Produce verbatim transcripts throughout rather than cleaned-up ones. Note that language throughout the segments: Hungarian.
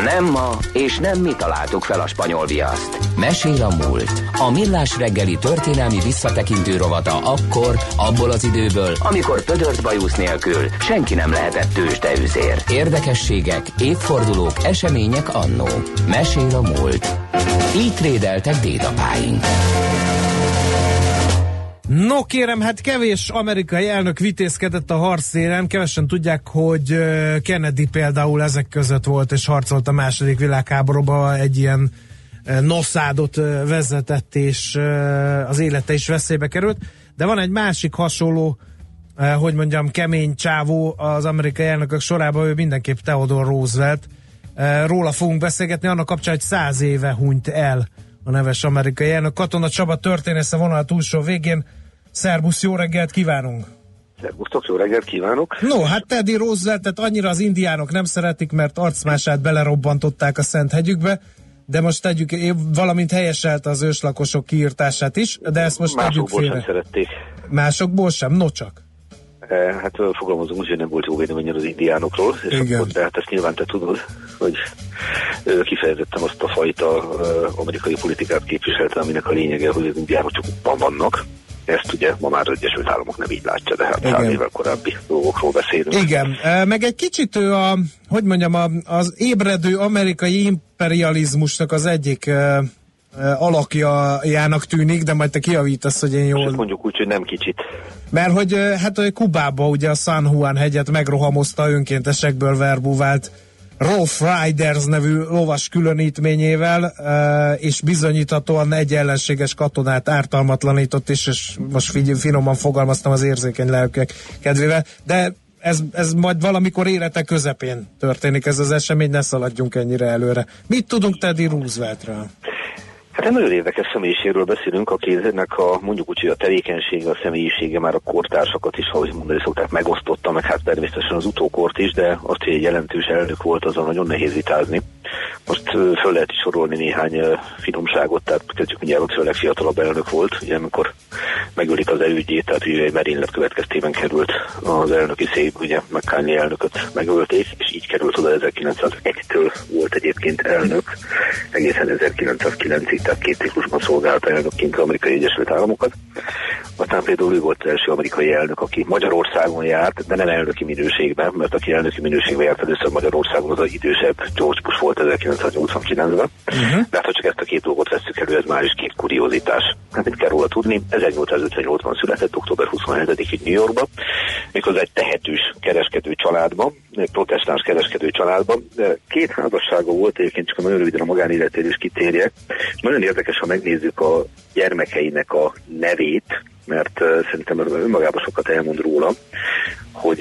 Nem ma, és nem mi találtuk fel a spanyol viaszt. Mesél a múlt. A Millás reggeli történelmi visszatekintő rovata akkor, abból az időből, amikor pödört bajusz nélkül senki nem lehetett tőzsdeüzér. Érdekességek, évfordulók, események annó. Mesél a múlt. Így trédeltek dédapáink. No kérem, hát kevés amerikai elnök vitézkedett a harctéren, kevesen tudják, hogy Kennedy például ezek között volt és harcolt a második világháborúban, egy ilyen noszádot vezetett és az élete is veszélybe került, de van egy másik hasonló, hogy mondjam, kemény csávó az amerikai elnökök sorában, ő mindenképp Theodore Roosevelt. Róla fogunk beszélgetni, annak kapcsán, hogy száz éve hunyt el a neves amerikai elnök. Katona Csaba történész a vonal túlsó végén. Szerbusz, jó reggelt kívánunk! Szerbusztok, jó reggelt kívánok! No, hát Teddy Rooseveltet annyira az indiánok nem szeretik, mert arcmását belerobbantották a Szent hegyükbe, de most tegyük, valamint helyeselte az őslakosok kiírtását is, de ezt most tegyük félre. Másokból sem szerették. Másokból sem? No csak. Hát fogalmazunk úgy, hogy nem volt jó véleményen az indiánokról, és igen. Akkor, de hát ezt nyilván te tudod, hogy kifejezettem azt a fajta amerikai politikát képviselte, aminek a lényege, hogy az indiánok csak uppan vannak. Ezt ugye ma már az Egyesült Államok nem így látja, de hát száz évvel korábbi dolgokról beszélünk. Igen, meg egy kicsit ő a, hogy mondjam, a, az ébredő amerikai imperializmusnak az egyik uh, alakjának tűnik, de majd te kijavítasz, hogy én jól... És mondjuk úgy, hogy nem kicsit. Mert hogy hát hogy Kubába ugye a San Juan hegyet megrohamozta önkéntesekből verbúvált Rough Riders nevű lovas különítményével, és bizonyíthatóan egy ellenséges katonát ártalmatlanított is, és most figy- finoman fogalmaztam az érzékeny lelkek kedvével, de ez, ez majd valamikor élete közepén történik ez az esemény, ne szaladjunk ennyire előre. Mit tudunk Teddy Rooseveltről? Hát egy nagyon érdekes személyiségről beszélünk, akinek a mondjuk úgy, hogy a tevékenysége, a személyisége már a kortársakat is, ahogy mondani szokták, megosztotta, meg hát természetesen az utókort is, de azt, hogy egy jelentős elnök volt, azon nagyon nehéz vitázni. Most föl lehet is sorolni néhány finomságot, tehát kezdjük mindjárt, hogy a legfiatalabb elnök volt, ugye amikor megölik az elődjét, tehát ugye egy merénylet következtében került az elnöki szék, ugye McCartney elnököt megölték, és így került oda ezerkilencszázegytől volt egyébként elnök, egészen ezerkilencszázkilencig, tehát két ciklusban szolgálta elnökként az Amerikai Egyesült Államokat. Aztán például ő volt az első amerikai elnök, aki Magyarországon járt, de nem elnöki minőségben, mert aki elnöki minőségben járt először Magyarországon, az az idősebb George Bush volt ezerkilencszáznyolcvankilencben. Uh-huh. De hát, ha csak ezt a két dolgot vesszük elő, ez már is két kuriózitás. Hát mit kell róla tudni? ezernyolcszázötvennyolcban született, október huszonhetedikén New Yorkba, méghozzá egy tehetős kereskedő családban, egy protestáns kereskedő családban. De két házassága volt, egyébként csak nagyon röviden a magánéletéről is kitérjek. Nagyon érdekes, ha megnézzük a gyermekeinek a nevét, mert uh, szerintem önmagában sokat elmond róla, hogy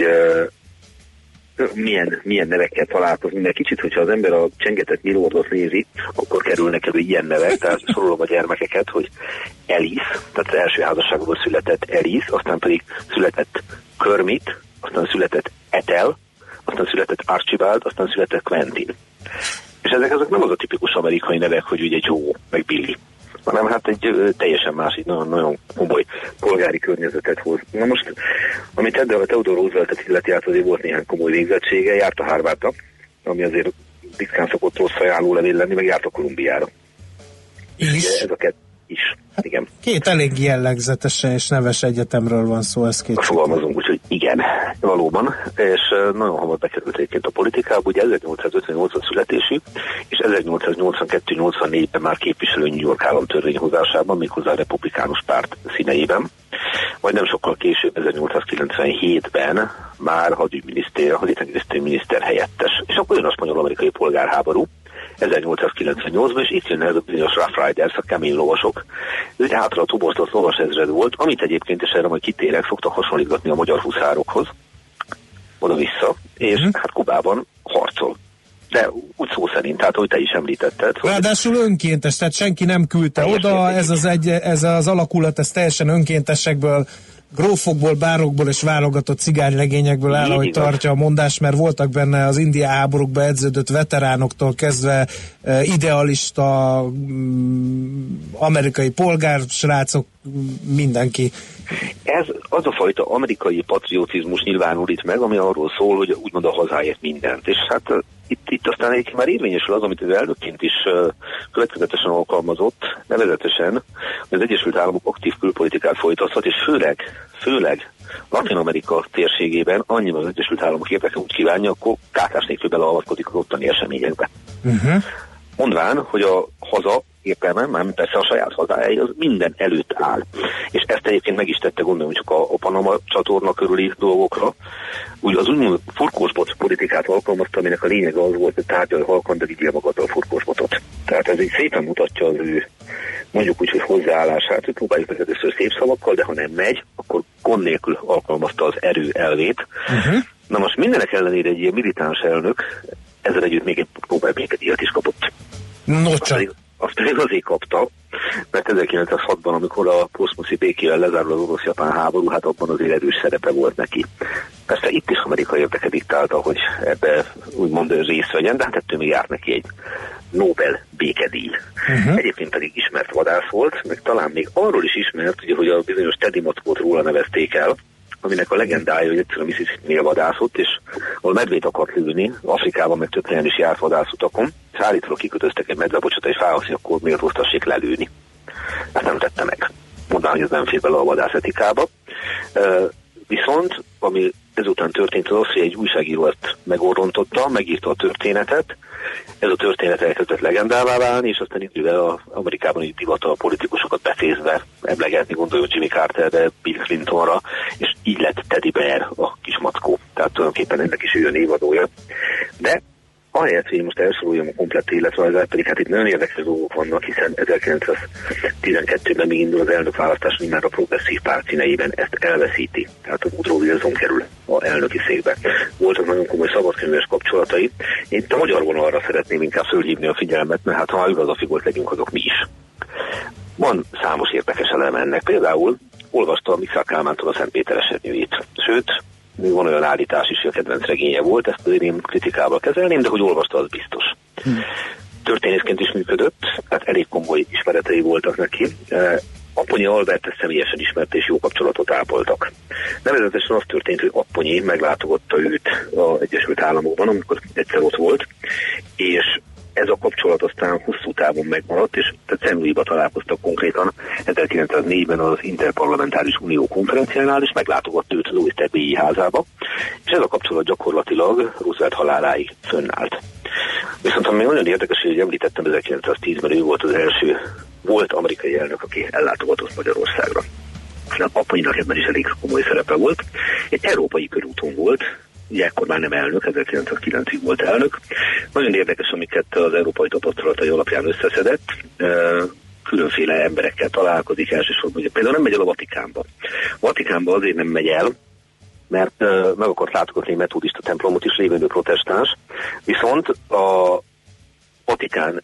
uh, milyen, milyen nevekkel találkozni, mert kicsit, hogyha az ember a csengetett Milordot nézi, akkor kerülnek elő ilyen nevek, tehát sorolom a gyermekeket, hogy Alice, tehát az első házasságból született Alice, aztán pedig született Kermit, aztán született Ethel, aztán született Archibald, aztán született Quentin. És ezek azok nem az a tipikus amerikai nevek, hogy ugye Joe, meg Billy, hanem hát egy ö, teljesen másik, nagyon, nagyon komoly polgári környezetet hoz. Na most, amit eddig a Theodore Rooseveltet illeti, át azért volt néhány komoly végzettsége, járt a Harvardra, ami azért ritkán szokott rossz ajánló levél lenni, meg járt a Kolumbiára. És? Ez a kettő is, hát, igen. Két elég jellegzetesen és neves egyetemről van szó, ez két. Fogalmazunk úgy, hogy igen, valóban, és nagyon hamar bekerült egyébként a politikába, ugye ezernyolcszázötvennyolcban születésű, és ezernyolcszáznyolcvankettő nyolcvannégyben már képviselő New York államtörvény hozásában, méghozzá a republikánus párt színeiben. Majd nem sokkal később, ezernyolcszázkilencvenhétben már hadügyminiszter, haditengerészeti miniszter helyettes. És akkor jön a spanyol-amerikai polgárháború, ezernyolcszázkilencvennyolcban, és itt jön ez a bizonyos Rough Riders, a kemény lovasok. Ő egy hátra a toborztott lovas ezred volt, amit egyébként, és erre majd kitérek, szoktak hasonlítgatni a magyar huszárokhoz, oda-vissza, és hmm. hát Kubában harcol. De úgy szó szerint, tehát ahogy te is említetted. Ráadásul önkéntes, tehát senki nem küldte oda, ez az, egy, ez az alakulat, ez teljesen önkéntesekből grófokból, bárokból és válogatott cigánylegényekből áll, ahogy tartja a mondás, mert voltak benne az India háborúkba edződött veteránoktól kezdve idealista amerikai polgársrácok, mindenki. Ez az a fajta amerikai patriotizmus nyilvánul itt meg, ami arról szól, hogy úgymond a hazáért mindent. És hát itt, itt aztán egyébként már érvényesül az, amit az elnökként is uh, következetesen alkalmazott, nevezetesen, hogy az Egyesült Államok aktív külpolitikát folytathat, és főleg, főleg Latin-Amerika térségében annyiban az Egyesült Államok érdeke úgy kívánja, akkor kártás nélkül beleavatkozik az ottani eseményekbe. Uh-huh. Mondván, hogy a haza értelme, már persze a saját hazája, az minden előtt áll. És ezt egyébként meg is tette, gondolom, csak a, a Panama csatorna körüli dolgokra. Úgy az úgymond furkósbot politikát alkalmazta, aminek a lényege az volt, hogy tárgyalj halkan, de vigyél magaddal a furkósbotot. Tehát ez így szépen mutatja az ő, mondjuk úgy, hogy hozzáállását, hogy próbáljuk meg először szép szavakkal, de ha nem megy, akkor gond nélkül alkalmazta az erő elvét. Uh-huh. Na most mindenek ellenére egy ilyen militáns elnök ezzel együtt még egy Nobel-békedíjat is kapott. No, csak. Azt pedig azért kapta, mert ezerkilencszázhatban, amikor a posztmuszi békével lezárul az orosz-japán háború, hát abban azért erős szerepe volt neki. Persze itt is Amerika érdeke diktálta, hogy ebbe úgymond részt vegyen, de hát ettől még járt neki egy Nobel békedíj. Uh-huh. Egyébként pedig ismert vadász volt, meg talán még arról is ismert, ugye, hogy a bizonyos Teddy Matkót róla nevezték el, aminek a legendája, hogy egyszerűen Mississippi-nél vadászott, és ahol medvét akart lőni, Afrikában meg több helyen is járt vadászutakon, és állítólag kikötöztek egy medvebocsot egy fához, hogy akkor méltóztassék lelőni. Ezt nem tette meg. Mondván, hogy ez nem fér bele a vadászetikába. Uh, viszont, ami ezután történt, az az, hogy egy újságíró ezt megorrontotta, megírta a történetet, ez a történet elkezdett legendává válni, és aztán idővel az Amerikában így divat a politikusokat befészve emlegetni, gondoljuk Jimmy Carterre, Bill Clintonra, és így lett Teddy Bear a kis mackó. Tehát tulajdonképpen ennek is ő a névadója. De ahelyett, hogy most elsoroljam a komplett életrajzát, pedig hát itt nagyon érdekes dolgok vannak, hiszen ezerkilencszáztizenkettőben még indul az elnökválasztás, hogy már a progresszív párt színeiben ezt elveszíti. Tehát a Woodrow Wilson kerül a elnöki székbe. Voltak nagyon komoly szabadkönyves kapcsolatai. Én itt a magyar vonalra szeretném inkább fölhívni a figyelmet, mert hát ha igazafigolt legyünk, azok mi is. Van számos érdekes elem ennek. Például olvasta Mikszár Kálmántól a Szent Péter esernyőjét. Sőt, még van olyan állítás is, hogy a kedvenc regénye volt, ezt azért én kritikával kezelném, de hogy olvasta, az biztos. Hmm. Történészként is működött, tehát elég komoly ismeretei voltak neki. Apponyi Albert ezt személyesen ismert, és jó kapcsolatot ápoltak. Nevezetesen az történt, hogy Apponyi meglátogatta őt az Egyesült Államokban, amikor egyszer ott volt, és ez a kapcsolat aztán hosszú távon megmaradt, és Saint Louisba találkoztak konkrétan ezerkilencszáznégyben az Interparlamentáris Unió konferenciánál, és meglátogatta őt Louis Terbélyé házába, és ez a kapcsolat gyakorlatilag Roosevelt haláláig fönnállt. Viszont ami nagyon érdekes, hogy említettem, ezerkilencszáztízben ő volt az első volt amerikai elnök, aki ellátogatott Magyarországra. Apponyinak ebben is elég komoly szerepe volt. Egy európai körúton volt, ugye ekkor már nem elnök, ezerkilencszázkilencig volt elnök. Nagyon érdekes, amiket az európai tapasztalatai alapján összeszedett. Különféle emberekkel találkozik elsősorban. Ugye például nem megy el a Vatikánba. A Vatikánba azért nem megy el, mert meg akart látogatni egy metodista templomot is, lévő protestáns. Viszont a Vatikán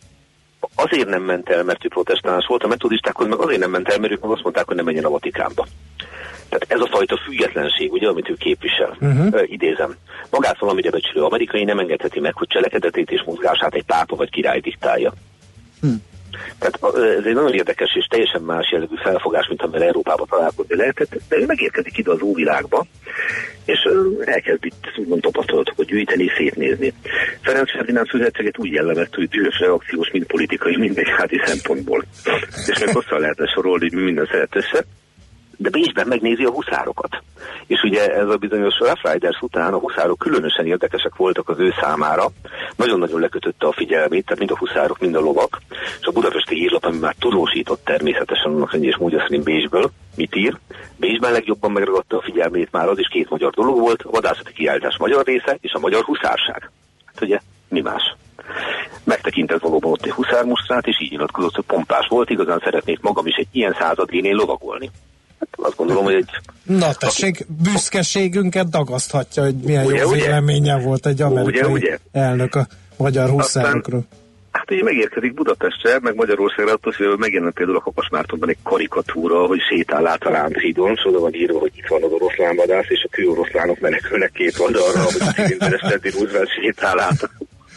azért nem ment el, mert ő protestáns volt, a metodistákhoz meg azért nem ment el, mert ők meg azt mondták, hogy nem menjen a Vatikánba. Tehát ez a fajta függetlenség, ugye, amit ő képvisel, uh-huh. uh, idézem. Magát valamire becsülő amerikai nem engedheti meg, hogy cselekedetét és mozgását egy pápa vagy király diktálja. Hmm. Tehát ez egy nagyon érdekes és teljesen más jellegű felfogás, mint amivel Európában találkozni lehetett, de ő megérkezik ide az óvilágba, és elkezd itt úgymond tapasztalatokat gyűjteni, szétnézni. Ferenc Ferdinánd főherceget úgy jellemezte, hogy dühös reakciós, mind politikai, mind egyházi szempontból. És meg hosszan lehetne sorolni, hogy minden szeret össze. De Bécsben megnézi a huszárokat. És ugye ez a bizonyos Rough Riders után a huszárok különösen érdekesek voltak az ő számára. Nagyon-nagyon lekötötte a figyelmét, tehát mind a huszárok, mind a lovak. És a budapesti hírlap, ami már tudósított természetesen annak rendjés módja szerint Bécsből, mit ír? Bécsben legjobban megragadta a figyelmét már az is két magyar dolog volt, a vadászati kiállítás magyar része és a magyar huszárság. Hát ugye mi más? Megtekintett valóban ott egy huszármusztrát, és így nyilatkozott, hogy pompás volt, igazán szeretnék magam is egy ilyen századénél lovagolni. Hát azt gondolom, hogy egy... Na tessék, büszkeségünket dagaszthatja, hogy milyen ugye, jó véleménye volt egy amerikai ugye, ugye? elnök a magyar huszárokról. Aztán, Hát így megérkezik Budapestre, meg Magyarországra, attól hogy megjelent például a Kapas Mártonban egy karikatúra, hogy sétál át a Lánchídon, és oda van írva, hogy itt van az oroszlánvadász, és a kőoroszlánok menekülnek két oldalra, hogy Cilinderes Teddy Roosevelt sétál át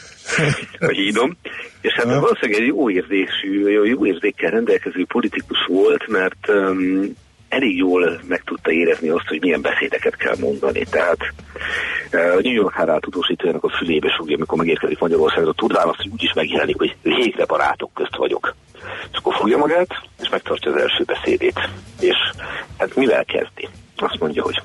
a hídon. És hát valószínűleg egy jó érzésű, jó érzékkel rendelkező politikus volt, mert um, elég jól meg tudta érezni azt, hogy milyen beszédeket kell mondani. Tehát uh, a New York Herald tudósítójának a fülébe súgja, amikor megérkezik Magyarországra, tudván azt, hogy úgyis megjelenik, hogy végre barátok közt vagyok. És akkor fogja magát, és megtartja az első beszédét. És hát mivel kezdi? Azt mondja, hogy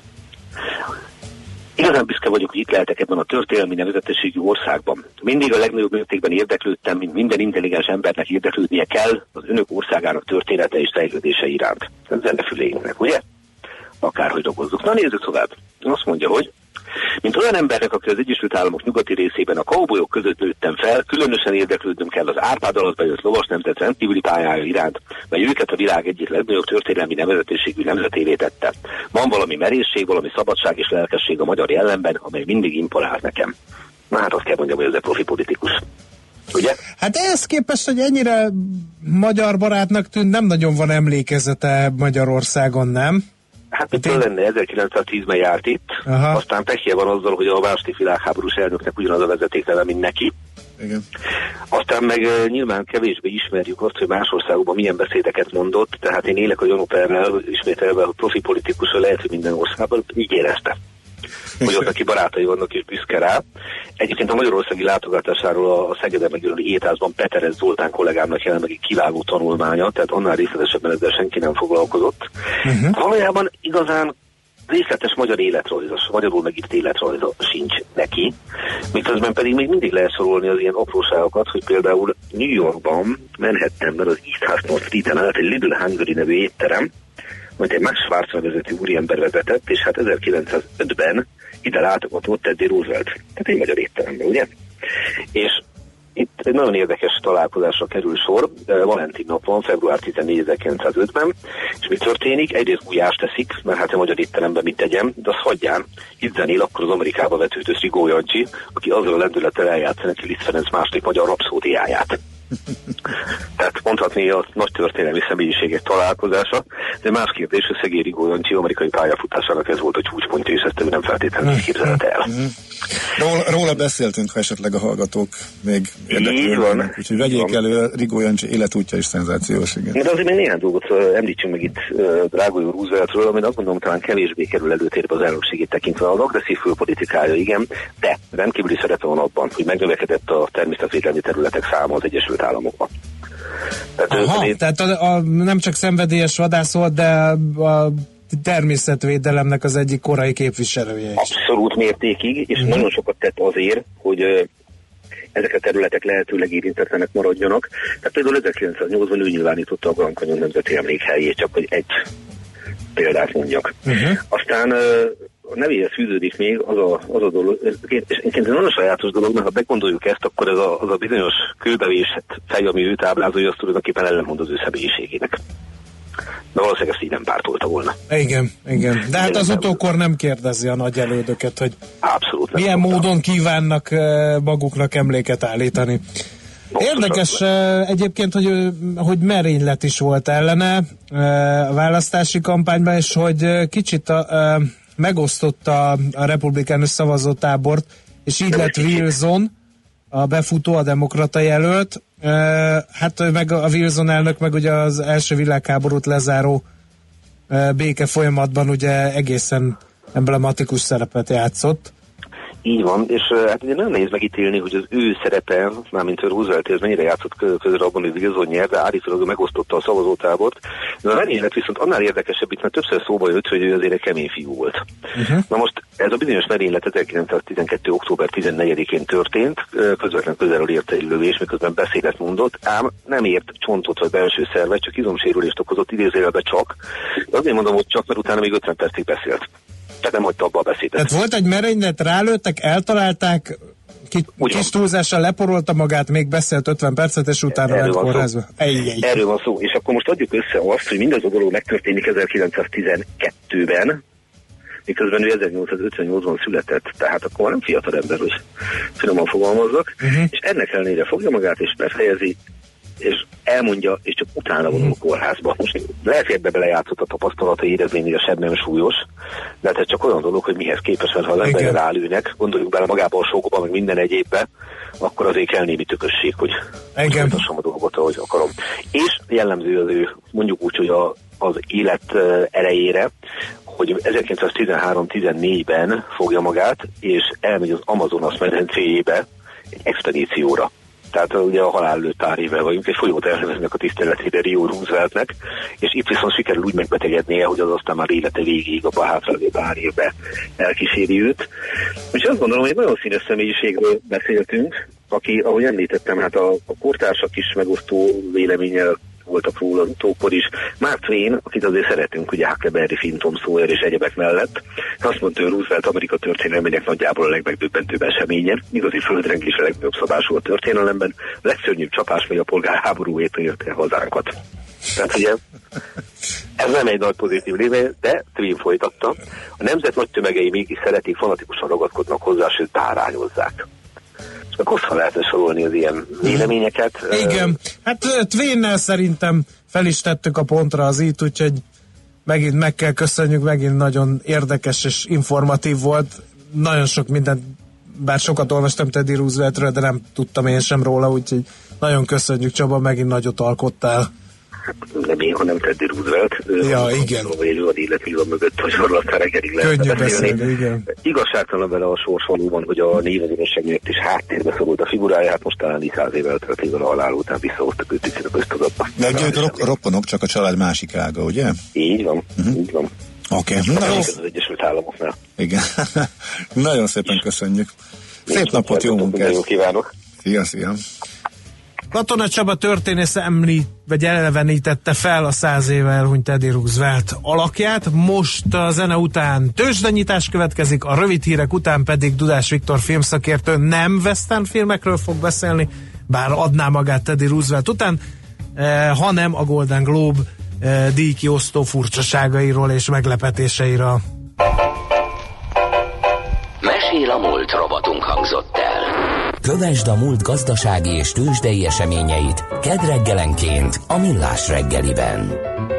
igazán büszke vagyok, hogy itt lehetek ebben a történelmi nevezetességű országban. Mindig a legnagyobb mértékben érdeklődtem, mint minden intelligens embernek érdeklődnie kell az önök országának története és fejlődése iránt. Ez zenefüléinknek, ugye? Akárhogy dolgozzuk. Na nézzük tovább. Azt mondja, hogy mint olyan embernek, aki az Egyesült Államok nyugati részében a kaubolyok között nőttem fel, különösen érdeklődnöm kell az Árpád alatt bejött lovas nemzet rendkívüli pályája iránt, mely őket a világ egyik legnagyobb történelmi nevezetességű nemzetévé tette. Van valami merészség, valami szabadság és lelkesség a magyar jellemben, amely mindig imponál nekem. Na hát azt kell mondjam, hogy ez egy profi politikus. Ugye? Hát ehhez képest, hogy ennyire magyar barátnak tűnt, nem nagyon van emlékezete Magyarországon, nem? Hát mitől lenne, ezerkilencszáztízben járt itt, aha. Aztán pekje van azzal, hogy a második világháborús elnöknek ugyanaz a vezetékneve, mint neki. Igen. Aztán meg uh, nyilván kevésbé ismerjük azt, hogy más országokban milyen beszédeket mondott, tehát én élek a gyanúperrel, ismételve, hogy profi politikusra lehet, hogy minden országban így érezte, hogy ott, aki barátai vannak és büszke rá. Egyébként a magyarországi látogatásáról a Szegeden megjelölő Étházban Peterez Zoltán kollégámnak jelent meg egy kiváló tanulmánya, tehát annál részletesebben ezzel senki nem foglalkozott. Uh-huh. Valójában igazán részletes magyar életrajzos, magyarul megírt életrajza sincs neki, miközben pedig még mindig lehet sorolni az ilyen apróságokat, hogy például New Yorkban, Manhattanben az East Half Street-en állt egy Little Hungary nevű étterem, amit egy Max Schwarz vezető úriember vezetett, és hát ezerkilencszázötben ide látogatott Teddy Roosevelt. Tehát egy magyar étteremben, ugye? És itt egy nagyon érdekes találkozásra kerül sor, Valentin nap van, február tizennégyedike ezerkilencszázötben, és mi történik? Egyrészt gulyást teszik, mert hát a magyar étteremben mit tegyem, de azt hagyján, itt zenél akkor az Amerikába vetődő Rigó Jancsi, aki azzal a lendülettel eljátsza neki Liszt Ferenc második magyar rapszódiáját. Tehát mondhatni a nagy történelmi személyiségek találkozása, de más kérdés, hogy Szegély Rigó Jancsi amerikai pályafutásának ez volt a csúcspontja, és ezt ő nem feltétlenül képzelte el. Róla, róla beszéltünk, ha esetleg a hallgatók még érdeklődnek, úgyhogy vegyék elő, Rigó Jancsi életútja is szenzációs. Igen. De azért még néhány dolgot említsünk meg itt Drágoly Rooseveltről, amit azt gondolom talán kevésbé kerül előtérbe az elnökségét tekintve, az agresszív külpolitikája, igen, de rendkívüli szerepe van abban, hogy megnövekedett a természetvédelmi területek száma az Egyesült Államokban. Tehát, Aha, ő, tehát a, a, nem csak szenvedélyes vadász volt, de a természetvédelemnek az egyik korai képviselője is. Abszolút mértékig, és uh-huh. nagyon sokat tett azért, hogy uh, ezek a területek lehetőleg érintetlenek maradjanak. Tehát például ezerkilencszáznyolcban ő nyilvánította a Grand Canyon nemzeti emlékhelyét, csak hogy egy példát mondjak. Uh-huh. Aztán uh, a nevéhez fűződik még az a, az a dolog, és ez nagyon sajátos dolog, mert ha begondoljuk ezt, akkor ez a, az a bizonyos kőbevésett fej, ami őt ábrázolja, az tulajdonképpen ellenmond az ő személyiségének. De valószínűleg ezt így nem pártolta volna. Igen, igen. De hát az utókor nem kérdezi a nagy elődöket, hogy abszolút nem milyen tudtam. módon kívánnak maguknak emléket állítani. Érdekes egyébként, hogy, hogy merénylet is volt ellene a választási kampányban, és hogy kicsit a, a, megosztotta a republikánus szavazótábort, és így lett Wilson a befutó, a demokrata jelölt. Hát meg a Wilson elnök meg ugye az első világháborút lezáró béke folyamatban ugye egészen emblematikus szerepet játszott. Így van, és hát ugye nagyon nehéz megítélni, hogy az ő szerepe, mármint a Roosevelt, ez mennyire játszott közül abban, hogy Wilson nyer, de állítólag megosztotta a szavazótábort. De a merénylet viszont annál érdekesebb, itt mert többször szóba jött, hogy ő azért egy kemény fiú volt. Uh-huh. Na most ez a bizonyos merénylet ezerkilencszáztizenkettő. október tizennegyedikén történt, közvetlen közelről érte egy lövés, miközben beszédet mondott, ám nem ért csontot vagy belső szervet, csak izomsérülést okozott, idézőjelbe csak. De azért mondom, hogy csak, mert utána még ötven percig beszélt. Tehát nem hagyta abba a beszédet. Tehát volt egy merénylet, rálőttek, eltalálták, ki, kis túlzással leporolta magát, még beszélt ötven percet, és utána lett kórházba. Erről van szó. És akkor most adjuk össze azt, hogy mindez a dolog megtörténik ezerkilencszáztizenkettőben, miközben ő ezernyolcszázötvennyolcban született, tehát akkor nem fiatal ember, hogy finoman fogalmazzak, uh-huh. és ennek ellenére fogja magát és befejezi, és elmondja, és csak utána vonul a kórházba. Most lehet, hogy ebbe belejátszott a tapasztalata, érezményesebb, nem súlyos, de hát ez csak olyan dolog, hogy mihez képes, mert ha az emberre rálőnek, gondoljuk bele magába a sokba, meg minden egyébbe, akkor azért kell némi tökösség, hogy folytassam a dolgot, ahogy akarom. És jellemző az ő, mondjuk úgy, hogy a, az élet erejére, hogy ezerkilencszáztizenhárom tizennégyben fogja magát, és elmegy az Amazonas medencéjébe egy expedícióra. Tehát ugye a halál előtt pár évvel vagyunk, egy folyót elneveznek a tiszteletére Rio Rooseveltnek, és itt viszont sikerül úgy megbetegednie, hogy az aztán már élete végéig, a hátralévő pár évbe elkíséri őt. Úgyhogy azt gondolom, hogy nagyon színes személyiségről beszéltünk, aki, ahogy említettem, hát a, a kortársak is megosztó véleménnyel voltak róla az utókor is. Mark Twain, akit azért szeretünk, ugye Huckleberry Finn, Tom Sawyer és egyebek mellett, azt mondta, hogy Roosevelt Amerika történelmének nagyjából a legmegdöbbentőbb eseménye, igazi földrengés a legnagyobb szabású a történelemben, a legszörnyűbb csapás, mely a polgárháború érte hazánkat. Tehát ugye ez nem egy nagy pozitív lévő, de Twain folytatta. A nemzet nagy tömegei mégis szeretik, fanatikusan ragaszkodnak hozzá, sőt bárányozzák. Akkor hosszan lehetne sorolni az ilyen véleményeket. Igen, hát Twainnel szerintem fel is tettük a pontra az itt, úgyhogy megint meg kell köszönjük, megint nagyon érdekes és informatív volt. Nagyon sok mindent, bár sokat olvastam Teddy Rooseveltről, de nem tudtam én sem róla, úgyhogy nagyon köszönjük, Csaba, megint nagyot alkottál. Nem én, hanem Teddy Roosevelt. Ja, igen. Élő ad életműve mögött, hogy sorolatra reggelig lehet könnyű beszélni, igen. Igazságtalan vele a sors valóban, hogy a névadőség miatt is háttérbe szorult a figurája, hát most talán így száz évvel töltével a halál után visszahoztak őt a köztudatba. De ugye ők rokonok, csak a család másik ága, ugye? Így van, uh-huh. így van. Oké. Okay. Az Egyesült Államoknál. Igen. Nagyon szépen köszönjük. Szép napot, jó munkát! Kívánok! Szia, szia! Katona Csaba történész említ, vagy elevenítette fel a száz éve elhunyt Teddy Roosevelt alakját. Most a zene után tőzsdenyítás következik, a rövid hírek után pedig Dudás Viktor filmszakértő nem western filmekről fog beszélni, bár adná magát Teddy Roosevelt után, eh, hanem a Golden Globe eh, díjkiosztó furcsaságairól és meglepetéseiről. Mesél a múlt robotunk hangzott el. Kövesd a múlt gazdasági és tőzsdei eseményeit kedd reggelenként a Millás reggeliben.